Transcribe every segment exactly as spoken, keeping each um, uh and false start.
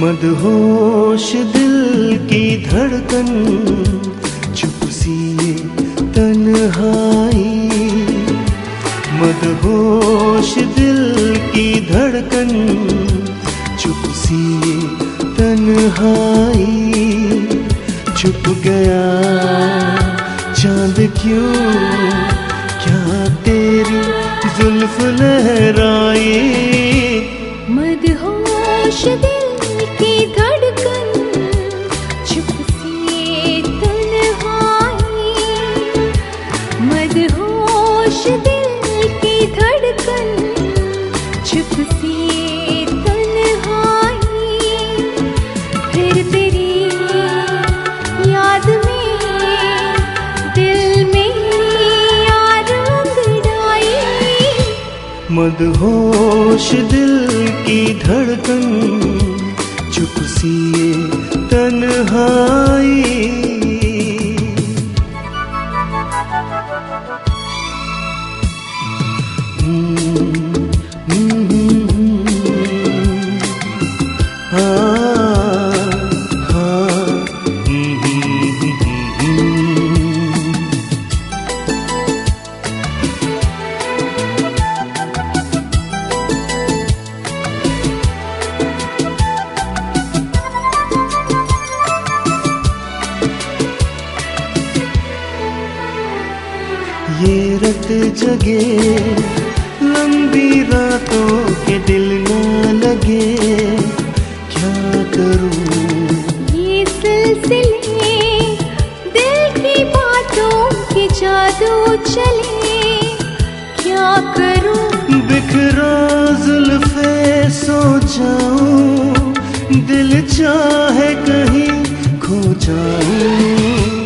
मदहोश दिल की धड़कन, चुप सी ये तन्हाई। मदहोश दिल की धड़कन, चुप सी ये तन्हाई। छुप गया चांद क्यों, क्या तेरी जुल्फ लहराई। मदहोश दिल की धड़कन, चुप सी ये तन्हाई। मदहोश दिल की धड़कन, चुप सी ये तन्हाई। फिर तेरी याद में दिल मेरी याद अंगड़ाई। मदहोश दिल की धड़कन, चुप सी ये तन्हाई। ये रत जगे लंबी रातों के दिल ना लगे, क्या करूं। ये सिलसिले दिल की बातों के जादू चले, क्या करूं। बिखरा जुल्फे सो जाऊं, दिल चाहे कहीं खो जाऊं।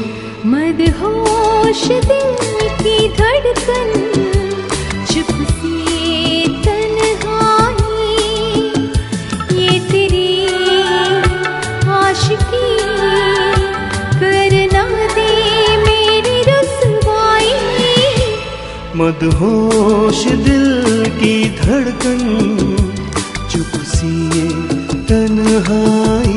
मदहोश दिल की धड़कन, चुप सी ये तन्हाई। ये तेरी आशिकी करना दे मेरी रुसवाई। मदहोश दिल की धड़कन, चुप सी ये तन्हाई।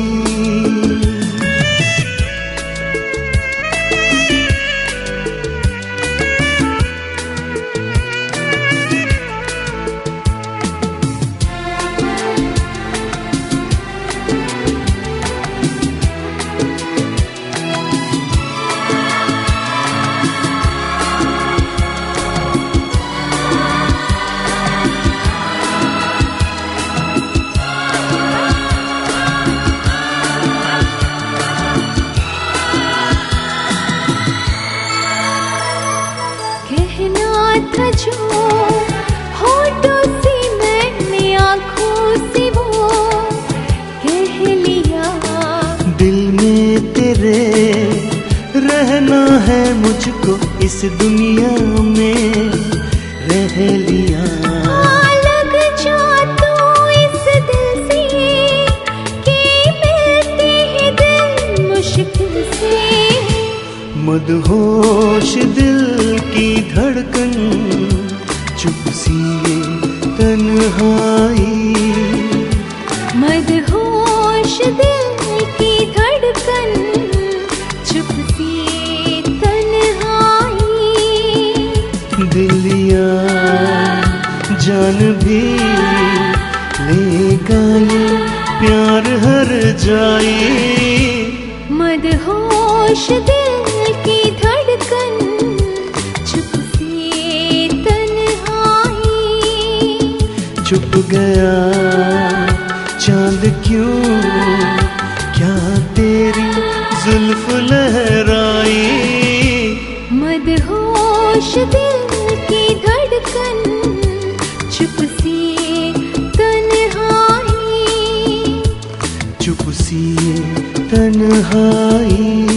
था जो होठों से मैंने आँखों से वो कह लिया। दिल में तेरे रहना है मुझको, इस दुनिया में रह लिया। लग जा तू इस दिल से कि मिलते हैं दिल मुश्किल से। मदहोश दिल की धड़कन, चुप सी ये तन्हाई। मदहोश दिल की धड़कन, चुप सी ये तन्हाई। दिलिया जान भी लेगा ये प्यार हर जाए। मदहोश दिल की धड़कन, चुप सी ये तन्हाई। छुप गया चांद क्यों, क्या तेरी जुल्फ लहराई। मदहोश दिल की धड़कन, चुप सी ये तन्हाई। चुप सी ये तन्हाई।